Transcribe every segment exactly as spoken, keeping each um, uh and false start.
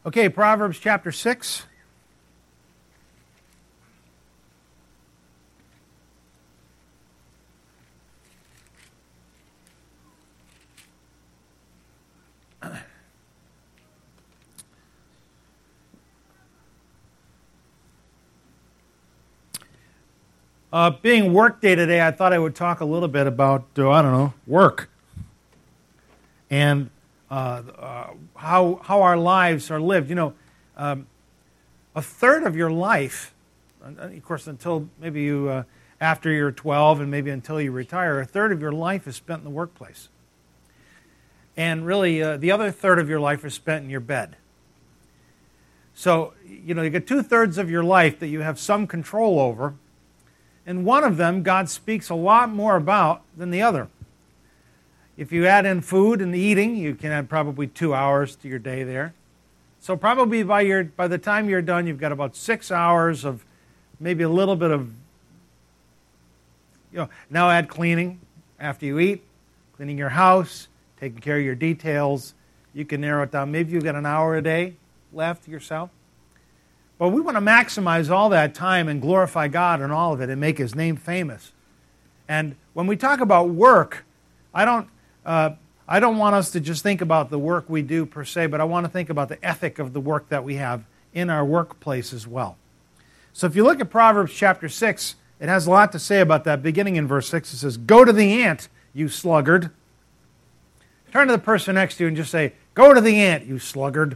Okay, Proverbs chapter six. Uh, being work day today, I thought I would talk a little bit about, uh, I don't know, work. And uh, uh, how how our lives are lived. You know, um, a third of your life, of course, until maybe you, uh, after you're twelve and maybe until you retire, a third of your life is spent in the workplace. And really, uh, the other third of your life is spent in your bed. So, you know, you get two-thirds of your life that you have some control over, and one of them God speaks a lot more about than the other. If you add in food and eating, you can add probably two hours to your day there. So probably by your by the time you're done, you've got about six hours of maybe a little bit of, you know, now add cleaning after you eat, cleaning your house, taking care of your details. You can narrow it down. Maybe you've got an hour a day left yourself. But we want to maximize all that time and glorify God in all of it and make His name famous. And when we talk about work, I don't uh, I don't want us to just think about the work we do per se, but I want to think about the ethic of the work that we have in our workplace as well. So if you look at Proverbs chapter six, it has a lot to say about that. Beginning in verse six, it says, "Go to the ant, you sluggard." Turn to the person next to you and just say, "Go to the ant, you sluggard."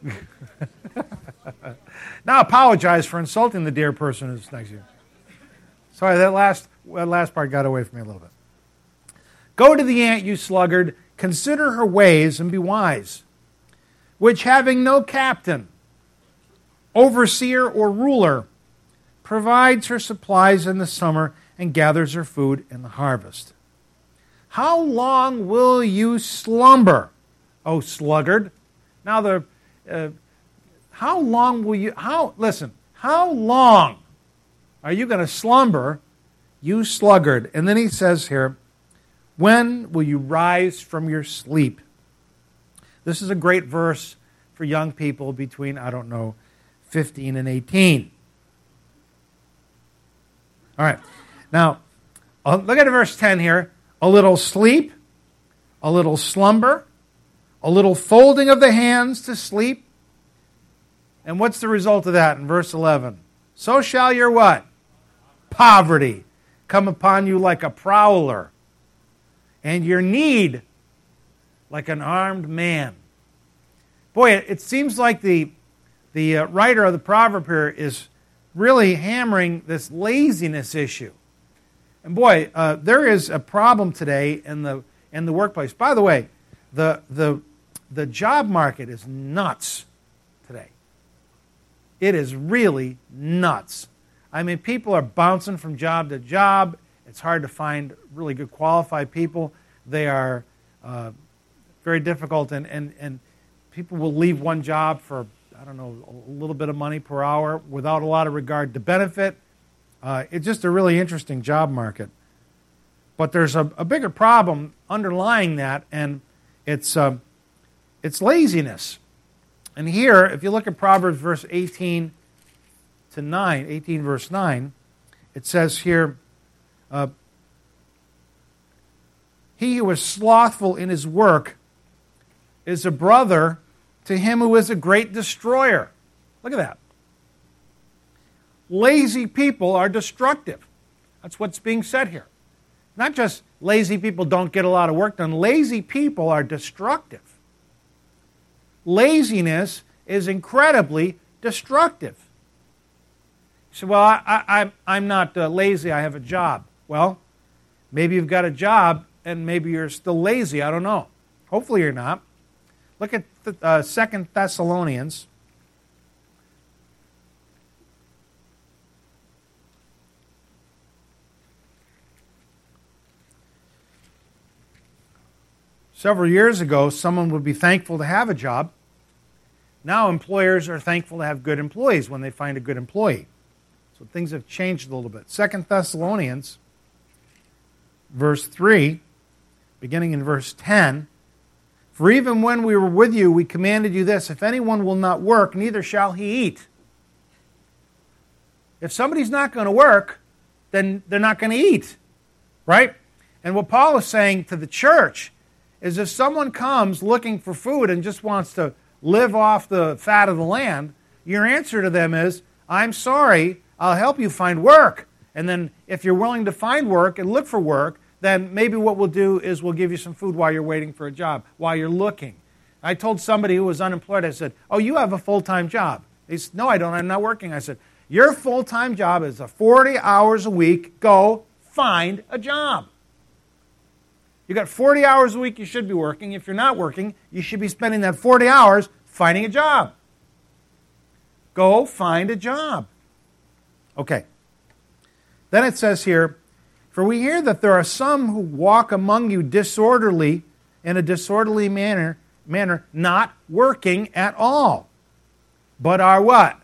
Now apologize for insulting the dear person who's next to you. Sorry, that last, that last part got away from me a little bit. "Go to the ant, you sluggard, consider her ways and be wise, which having no captain, overseer, or ruler, provides her supplies in the summer and gathers her food in the harvest. How long will you slumber, O sluggard?" Now the uh, how long will you how listen, how long are you going to slumber, you sluggard? And then he says here, "When will you rise from your sleep?" This is a great verse for young people between, I don't know, fifteen and eighteen. All right. Now, uh, look at verse ten here. "A little sleep, a little slumber, a little folding of the hands to sleep." And what's the result of that in verse eleven? "So shall your" what? "Poverty come upon you like a prowler, and your need like an armed man." Boy, it seems like the, the uh, writer of the proverb here is really hammering this laziness issue. And boy, uh, there is a problem today in the in the workplace. By the way, the the the job market is nuts today. It is really nuts. I mean, people are bouncing from job to job. It's hard to find really good qualified people. They are uh, very difficult, and, and, and people will leave one job for, I don't know, a little bit of money per hour without a lot of regard to benefit. Uh, it's just a really interesting job market. But there's a, a bigger problem underlying that, and it's uh, it's laziness. And here, if you look at Proverbs verse eighteen to nine, eighteen verse nine, it says here, uh, "He who is slothful in his work is a brother to him who is a great destroyer." Look at that. Lazy people are destructive. That's what's being said here. Not just lazy people don't get a lot of work done. Lazy people are destructive. Laziness is incredibly destructive. You say, "Well, I, I, I'm not uh, lazy. I have a job." Well, maybe you've got a job and maybe you're still lazy. I don't know. Hopefully you're not. Look at the, uh, Second Thessalonians. Several years ago, someone would be thankful to have a job. Now employers are thankful to have good employees when they find a good employee. So things have changed a little bit. Second Thessalonians, verse three, beginning in verse ten, For even when we were with you, we commanded you this, if anyone will not work, neither shall he eat. If somebody's not going to work, then they're not going to eat, right? And what Paul is saying to the church is if someone comes looking for food and just wants to live off the fat of the land, your answer to them is, I'm sorry, I'll help you find work. And then if you're willing to find work and look for work, then maybe what we'll do is we'll give you some food while you're waiting for a job, while you're looking. I told somebody who was unemployed, I said, oh, you have a full-time job. He said, no, I don't, I'm not working. I said, your full-time job is a forty hours a week. Go find a job. You got forty hours a week you should be working. If you're not working, you should be spending that forty hours finding a job. Go find a job. Okay. Then it says here, for we hear that there are some who walk among you disorderly, in a disorderly manner, manner, not working at all, but are what?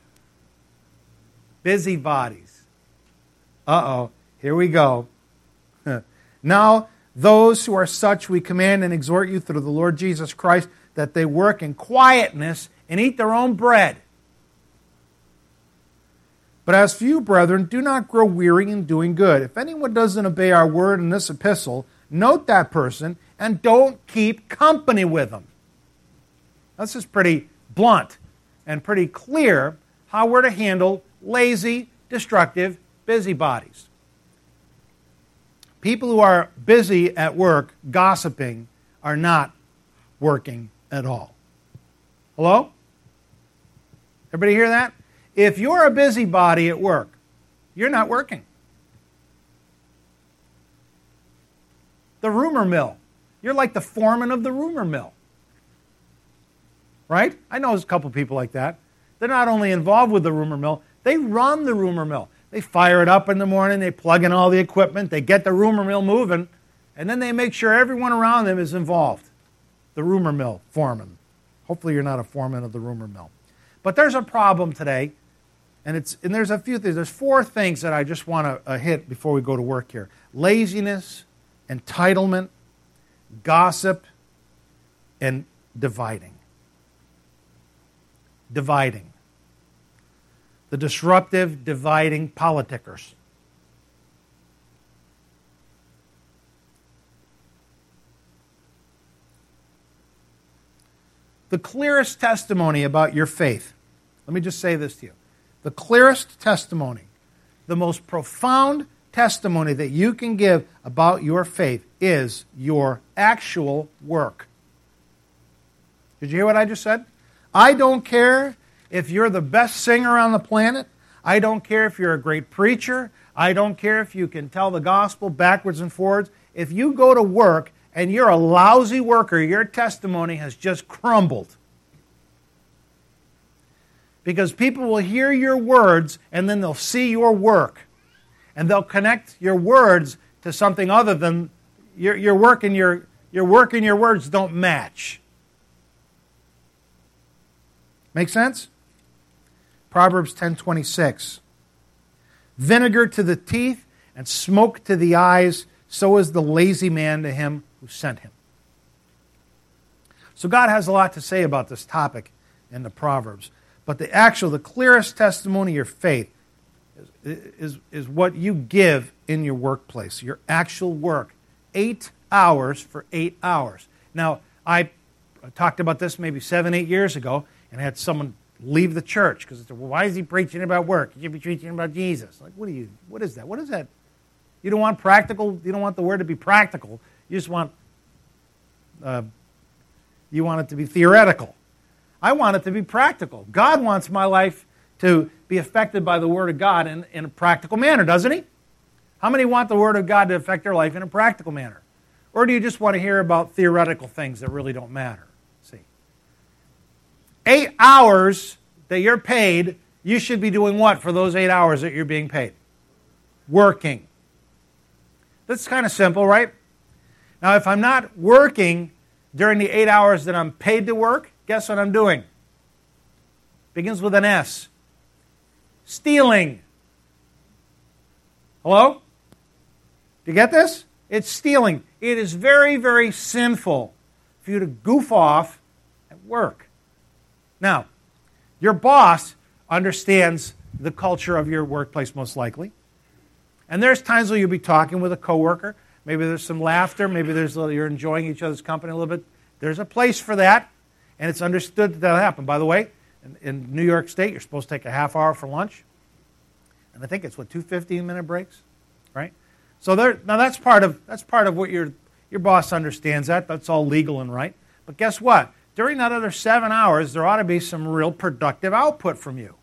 Busybodies. Uh-oh, here we go. Now, those who are such we command and exhort you through the Lord Jesus Christ that they work in quietness and eat their own bread. But as for you, brethren, do not grow weary in doing good. If anyone doesn't obey our word in this epistle, note that person and don't keep company with them. This is pretty blunt and pretty clear how we're to handle lazy, destructive busybodies. People who are busy at work, gossiping, are not working at all. Hello? Everybody hear that? If you're a busybody at work, you're not working. The rumor mill. You're like the foreman of the rumor mill. Right? I know there's a couple people like that. They're not only involved with the rumor mill, they run the rumor mill. They fire it up in the morning, they plug in all the equipment, they get the rumor mill moving, and then they make sure everyone around them is involved. The rumor mill foreman. Hopefully you're not a foreman of the rumor mill. But there's a problem today, and it's and there's a few things. There's four things that I just want to uh, hit before we go to work here. Laziness, entitlement, gossip, and dividing. Dividing. The disruptive, dividing politickers. The clearest testimony about your faith, let me just say this to you. The clearest testimony, the most profound testimony that you can give about your faith is your actual work. Did you hear what I just said? I don't care if you're the best singer on the planet. I don't care if you're a great preacher. I don't care if you can tell the gospel backwards and forwards. If you go to work and you're a lousy worker, your testimony has just crumbled. Because people will hear your words and then they'll see your work. And they'll connect your words to something other than your, your work and your, your work and your words don't match. Make sense? Proverbs ten twenty-six. Vinegar to the teeth and smoke to the eyes, so is the lazy man to him who sent him. So God has a lot to say about this topic in the Proverbs. But the actual, the clearest testimony of your faith is, is, is what you give in your workplace, your actual work. Eight hours for eight hours. Now, I talked about this maybe seven, eight years ago, and had someone leave the church because they said, well, why is he preaching about work? He should be preaching about Jesus. Like, what do you, what is that? What is that? You don't want practical, you don't want the word to be practical. You just want, uh, you want it to be theoretical. I want it to be practical. God wants my life to be affected by the Word of God in, in a practical manner, doesn't He? How many want the Word of God to affect their life in a practical manner? Or do you just want to hear about theoretical things that really don't matter? See, eight hours that you're paid, you should be doing what for those eight hours that you're being paid? Working. That's kind of simple, right? Now, if I'm not working during the eight hours that I'm paid to work, guess what I'm doing? Begins with an S. Stealing. Hello? Do you get this? It's stealing. It is very, very sinful for you to goof off at work. Now, your boss understands the culture of your workplace most likely. And there's times where you'll be talking with a coworker. Maybe there's some laughter. Maybe there's a little, you're enjoying each other's company a little bit. There's a place for that, and it's understood that that'll happen. By the way, in, in New York State, you're supposed to take a half hour for lunch. And I think it's, what, two fifteen-minute breaks? Right? So there, now that's part of that's part of what your your boss understands that. That's all legal and right. But guess what? During that other seven hours, there ought to be some real productive output from you.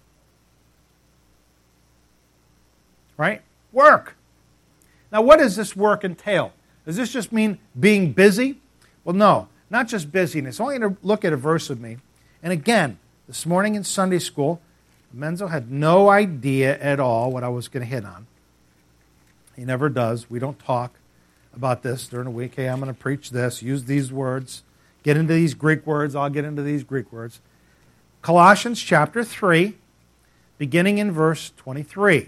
Right? Work. Now, what does this work entail? Does this just mean being busy? Well, no, not just busyness. I want you to look at a verse with me. And again, this morning in Sunday school, Menzo had no idea at all what I was going to hit on. He never does. We don't talk about this during the week. Hey, I'm going to preach this, use these words, get into these Greek words. I'll get into these Greek words. Colossians chapter three, beginning in verse twenty-three.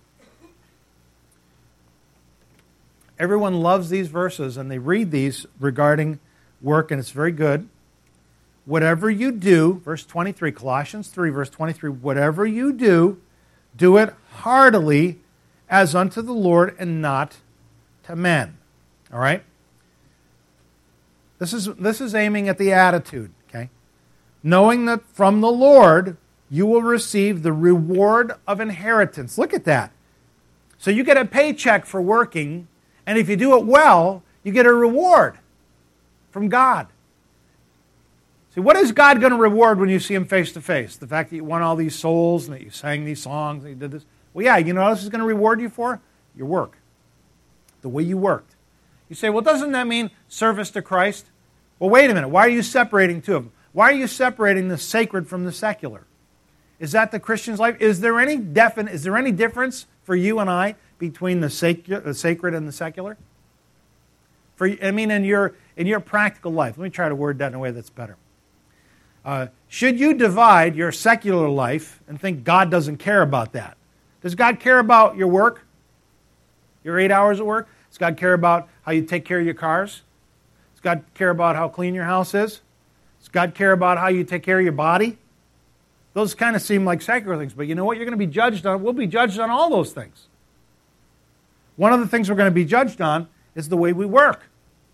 Everyone loves these verses, and they read these regarding work, and it's very good. Whatever you do, verse twenty-three, Colossians three, verse twenty-three, whatever you do, do it heartily as unto the Lord and not to men. All right? This is, this is aiming at the attitude, okay? Knowing that from the Lord you will receive the reward of inheritance. Look at that. So you get a paycheck for working, and if you do it well, you get a reward from God. See, what is God going to reward when you see Him face to face? The fact that you won all these souls and that you sang these songs and you did this? Well, yeah, you know what else He's going to reward you for? Your work. The way you worked. You say, well, doesn't that mean service to Christ? Well, wait a minute. Why are you separating two of them? Why are you separating the sacred from the secular? Is that the Christian's life? Is there any definite, is there any difference for you and I between the sacred and the secular? For I mean, in your in your practical life. Let me try to word that in a way that's better. Uh, should you divide your secular life and think God doesn't care about that? Does God care about your work? Your eight hours of work? Does God care about how you take care of your cars? Does God care about how clean your house is? Does God care about how you take care of your body? Those kind of seem like secular things, but you know what? You're going to be judged on. We'll be judged on all those things. One of the things we're going to be judged on is the way we work.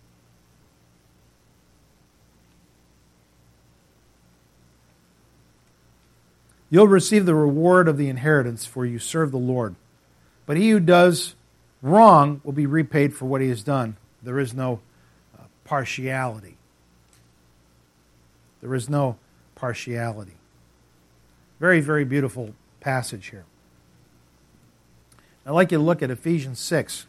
You'll receive the reward of the inheritance, for you serve the Lord. But he who does wrong will be repaid for what he has done. There is no uh, partiality. There is no partiality. Very, very beautiful passage here. I'd like you to look at Ephesians six.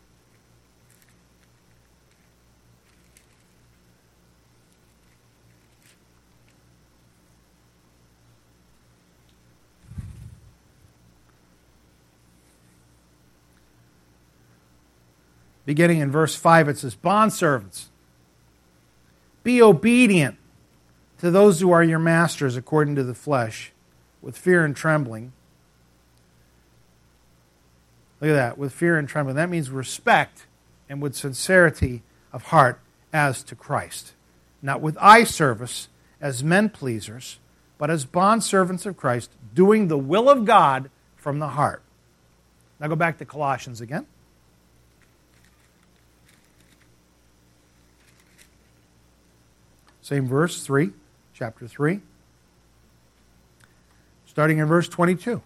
Beginning in verse five, it says, Bondservants, be obedient to those who are your masters according to the flesh, with fear and trembling. Look at that, with fear and trembling. That means respect and with sincerity of heart as to Christ. Not with eye service as men pleasers, but as bondservants of Christ, doing the will of God from the heart. Now go back to Colossians again. Same verse, three, chapter three. Starting in verse twenty-two.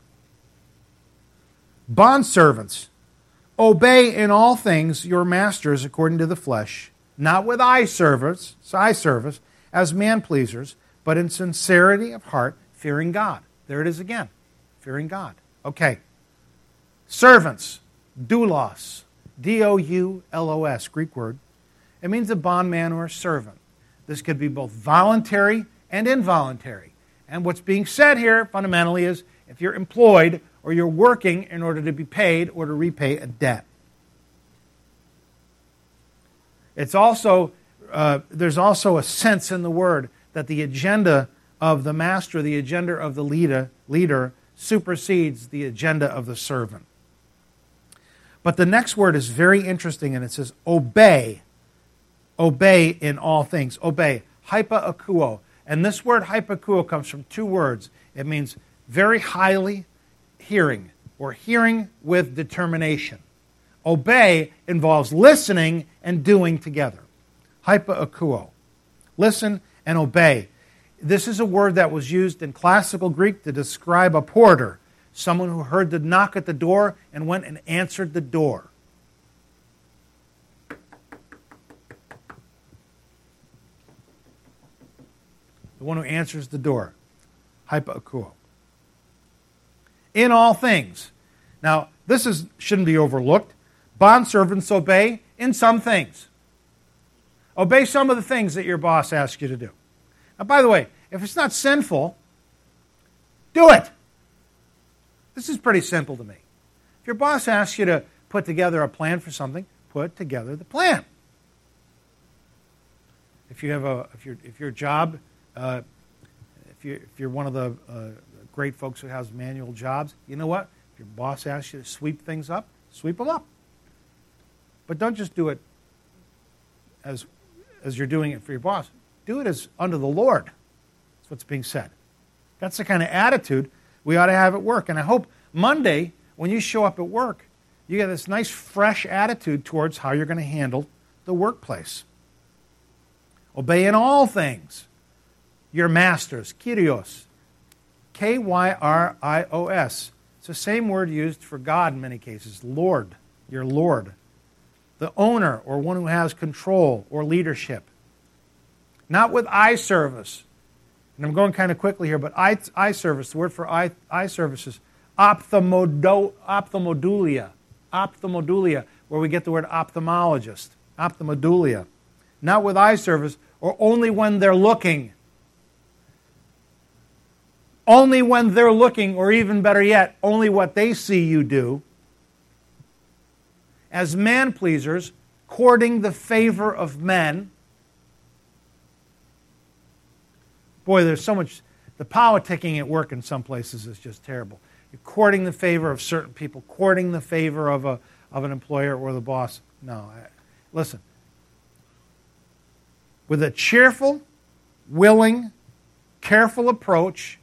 Bondservants, obey in all things your masters according to the flesh, not with eye service, eye service as man-pleasers, but in sincerity of heart, fearing God. There it is again, fearing God. Okay. Servants, doulos, D O U L O S, Greek word. It means a bondman or a servant. This could be both voluntary and involuntary. And what's being said here fundamentally is if you're employed or you're working in order to be paid or to repay a debt. It's also, uh, there's also a sense in the word that the agenda of the master, the agenda of the leader, leader supersedes the agenda of the servant. But the next word is very interesting, and it says obey. Obey in all things. Obey. Hypakuo. And this word hypakuo comes from two words. It means very highly hearing, or hearing with determination. Obey involves listening and doing together. Hypakuo. Listen and obey. This is a word that was used in classical Greek to describe a porter, someone who heard the knock at the door and went and answered the door. The one who answers the door. Hypakuo. In all things. Now, this is shouldn't be overlooked. Bondservants obey in some things. Obey some of the things that your boss asks you to do. Now, by the way, if it's not sinful, do it. This is pretty simple to me. If your boss asks you to put together a plan for something, put together the plan. If you have a, if your if your job, uh, if you if you're one of the uh, great folks who has manual jobs, you know what? If your boss asks you to sweep things up, sweep them up. But don't just do it as as you're doing it for your boss. Do it as under the Lord. That's what's being said. That's the kind of attitude we ought to have at work. And I hope Monday, when you show up at work, you get this nice, fresh attitude towards how you're going to handle the workplace. Obey in all things your masters, Kyrios, K Y R I O S. It's the same word used for God in many cases, Lord, your Lord. The owner, or one who has control or leadership. Not with eye service. And I'm going kind of quickly here, but eye, eye service, the word for eye, eye service is ophthalmodo, ophthalmodulia. Ophthalmodulia, where we get the word ophthalmologist. Ophthalmodulia. Not with eye service, or only when they're looking. Only when they're looking, or even better yet, only what they see you do. As man-pleasers, courting the favor of men. Boy, there's so much, the politicking at work in some places is just terrible. You're courting the favor of certain people, courting the favor of a of an employer or the boss. No, I, listen. With a cheerful, willing, careful approach,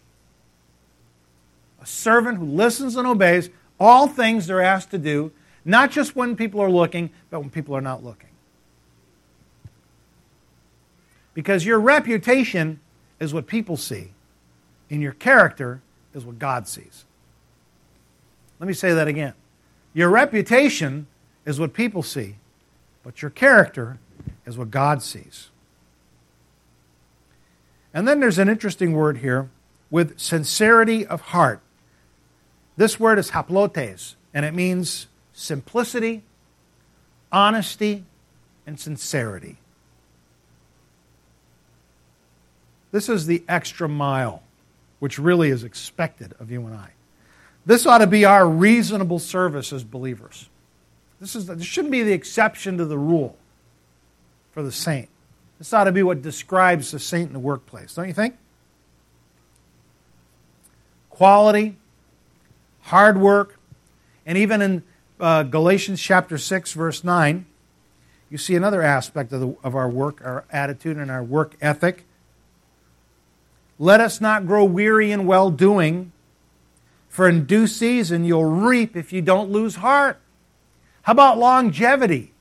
a servant who listens and obeys all things they're asked to do, not just when people are looking, but when people are not looking. Because your reputation is what people see, and your character is what God sees. Let me say that again. Your reputation is what people see, but your character is what God sees. And then there's an interesting word here, with sincerity of heart. This word is haplotes, and it means simplicity, honesty, and sincerity. This is the extra mile, which really is expected of you and I. This ought to be our reasonable service as believers. This is this shouldn't be the exception to the rule for the saint. This ought to be what describes the saint in the workplace, don't you think? Quality, hard work, and even in uh, Galatians chapter six, verse nine, you see another aspect of, the, of our work, our attitude, and our work ethic. Let us not grow weary in well-doing, for in due season you'll reap if you don't lose heart. How about longevity?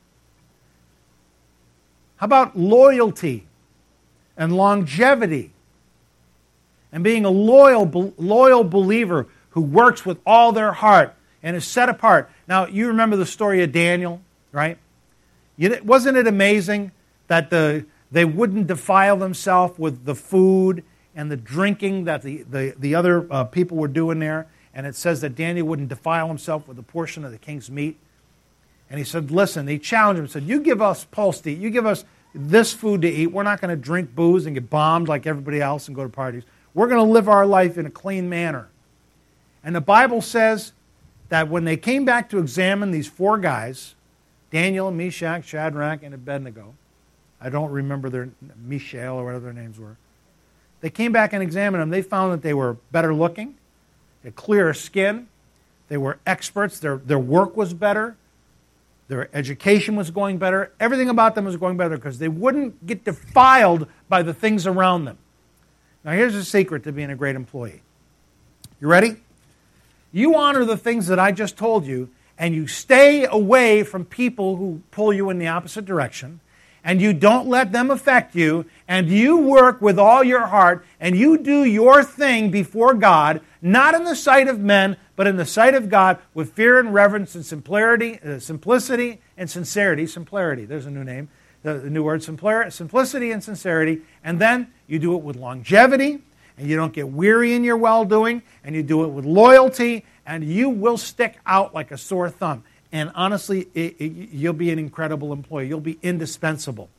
How about loyalty and longevity? And being a loyal, loyal believer who works with all their heart and is set apart. Now, you remember the story of Daniel, right? Wasn't it amazing that the they wouldn't defile themselves with the food and the drinking that the, the, the other uh, people were doing there? And it says that Daniel wouldn't defile himself with a portion of the king's meat. And he said, listen, he challenged him and said, you give us pulse to eat, you give us this food to eat. We're not going to drink booze and get bombed like everybody else and go to parties. We're going to live our life in a clean manner. And the Bible says that when they came back to examine these four guys, Daniel, Meshach, Shadrach, and Abednego, I don't remember their, Mishael or whatever their names were. They came back and examined them. They found that they were better looking, they had clearer skin, they were experts, their, their work was better, Their education was going better. Everything about them was going better because they wouldn't get defiled by the things around them. Now here's the secret to being a great employee. You ready? You honor the things that I just told you, and you stay away from people who pull you in the opposite direction, and you don't let them affect you, and you work with all your heart, and you do your thing before God, not in the sight of men, but in the sight of God, with fear and reverence and simplicity, uh, simplicity and sincerity. Simplicity, there's a new name, the, the new word, simplicity and sincerity. And then you do it with longevity, and you don't get weary in your well-doing, and you do it with loyalty, and you will stick out like a sore thumb. And honestly, it, it, you'll be an incredible employee. You'll be indispensable.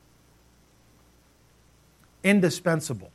Indispensable.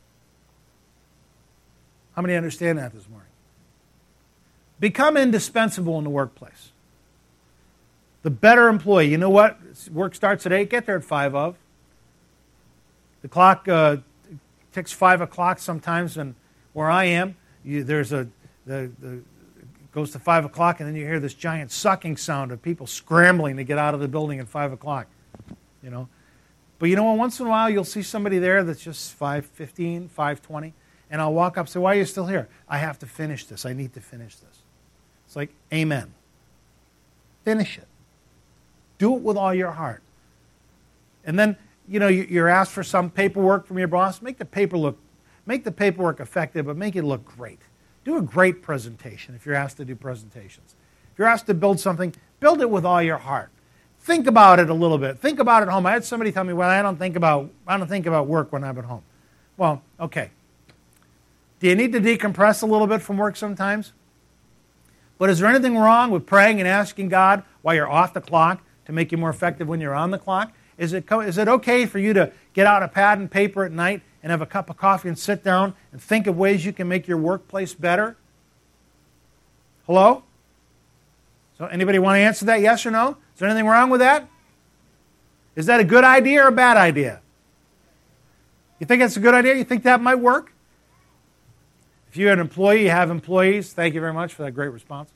How many understand that this morning? Become indispensable in the workplace. The better employee. You know what? Work starts at eight. Get there at five of. The clock uh, ticks five o'clock sometimes, and where I am, you, there's a the, the it goes to five o'clock, and then you hear this giant sucking sound of people scrambling to get out of the building at five o'clock. You know, but you know what? Once in a while, you'll see somebody there that's just five fifteen, five twenty, and I'll walk up and say, "Why are you still here?" "I have to finish this. I need to finish this." It's like, amen. Finish it. Do it with all your heart. And then, you know, you're asked for some paperwork from your boss. Make the paper look, make the paperwork effective, but make it look great. Do a great presentation if you're asked to do presentations. If you're asked to build something, build it with all your heart. Think about it a little bit. Think about it at home. I had somebody tell me, "Well, I don't think about I don't think about work when I'm at home." Well, okay. Do you need to decompress a little bit from work sometimes? But is there anything wrong with praying and asking God while you're off the clock to make you more effective when you're on the clock? Is it, is it okay for you to get out a pad and paper at night and have a cup of coffee and sit down and think of ways you can make your workplace better? Hello? So anybody want to answer that, yes or no? Is there anything wrong with that? Is that a good idea or a bad idea? You think that's a good idea? You think that might work? If you're an employee, you have employees. Thank you very much for that great response.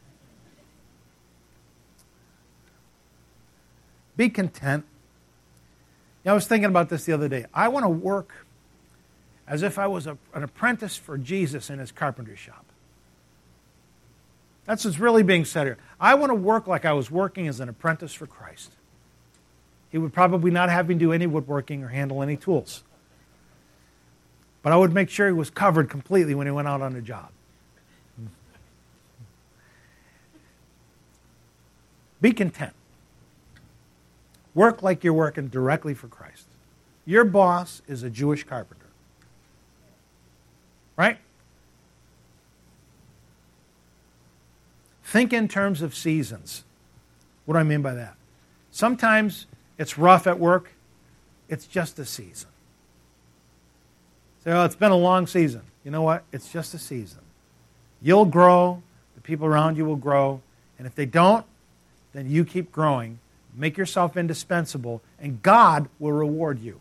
Be content. You know, I was thinking about this the other day. I want to work as if I was a, an apprentice for Jesus in his carpentry shop. That's what's really being said here. I want to work like I was working as an apprentice for Christ. He would probably not have me do any woodworking or handle any tools. But I would make sure he was covered completely when he went out on the job. Be content. Work like you're working directly for Christ. Your boss is a Jewish carpenter. Right? Think in terms of seasons. What do I mean by that? Sometimes it's rough at work. It's just a season. Say, "Oh, it's been a long season." You know what? It's just a season. You'll grow. The people around you will grow. And if they don't, then you keep growing. Make yourself indispensable, and God will reward you.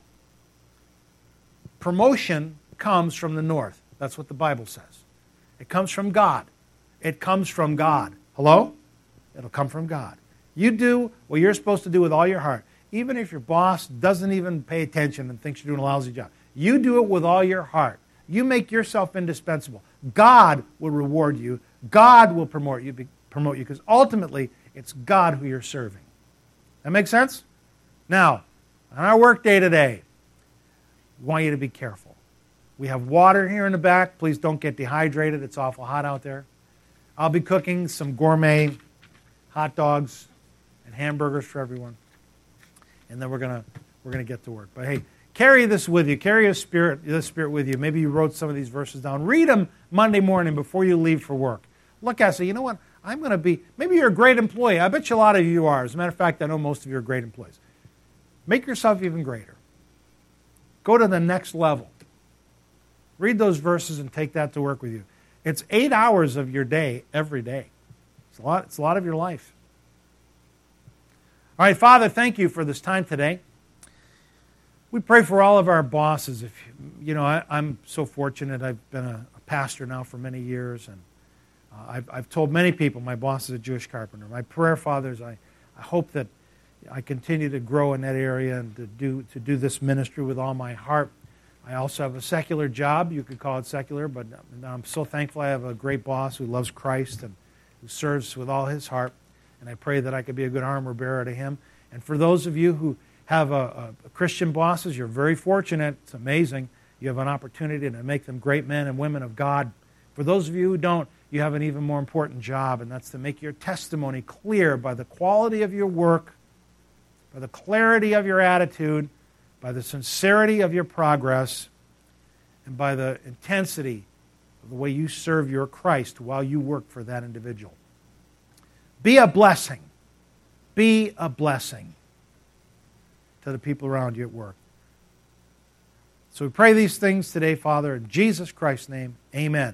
Promotion comes from the north. That's what the Bible says. It comes from God. It comes from God. Hello? It'll come from God. You do what you're supposed to do with all your heart. Even if your boss doesn't even pay attention and thinks you're doing a lousy job. You do it with all your heart. You make yourself indispensable. God will reward you. God will promote you, promote you, because ultimately it's God who you're serving. That makes sense? Now, on our work day today, we want you to be careful. We have water here in the back. Please don't get dehydrated. It's awful hot out there. I'll be cooking some gourmet hot dogs and hamburgers for everyone. And then we're gonna we're gonna get to work. But hey, carry this with you. Carry a spirit, this spirit with you. Maybe you wrote some of these verses down. Read them Monday morning before you leave for work. Look at it, say, you know what? I'm going to be, maybe you're a great employee. I bet you a lot of you are. As a matter of fact, I know most of you are great employees. Make yourself even greater. Go to the next level. Read those verses and take that to work with you. It's eight hours of your day every day. It's a lot, it's a lot of your life. All right, Father, thank you for this time today. We pray for all of our bosses. If you know, I, I'm so fortunate. I've been a, a pastor now for many years, and uh, I've, I've told many people my boss is a Jewish carpenter. My prayer, Father, is I, I hope that I continue to grow in that area and to do to do this ministry with all my heart. I also have a secular job. You could call it secular, but I'm so thankful I have a great boss who loves Christ and who serves with all his heart. And I pray that I could be a good armor bearer to him. And for those of you who have a, a, a Christian bosses, you're very fortunate. It's amazing. You have an opportunity to make them great men and women of God. For those of you who don't, you have an even more important job, and that's to make your testimony clear by the quality of your work, by the clarity of your attitude, by the sincerity of your progress, and by the intensity of the way you serve your Christ while you work for that individual. Be a blessing. Be a blessing to the people around you at work. So we pray these things today, Father, in Jesus Christ's name, amen.